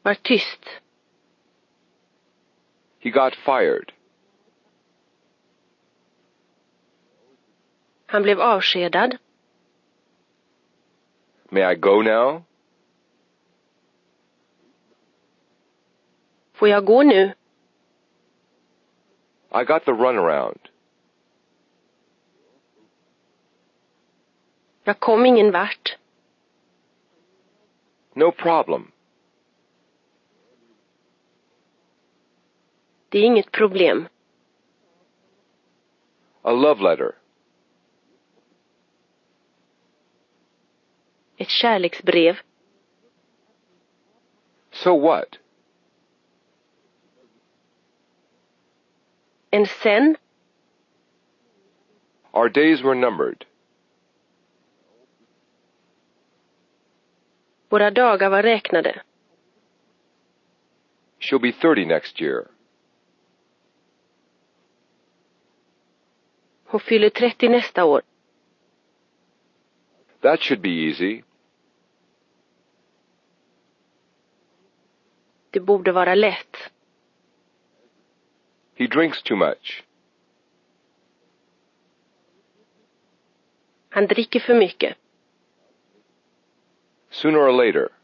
Var tyst. He got fired. Han blev avskedad. May I go now? Får jag gå nu? I got the runaround. Jag kom ingen vart. No problem. Det är inget problem. A love letter. Ett kärleksbrev. So what? En sen. Our days were numbered. Våra dagar var räknade. She'll be 30 next year. Hon fyller 30 nästa år. That should be easy. Det borde vara lätt. He drinks too much. Han dricker för mycket. Sooner or later.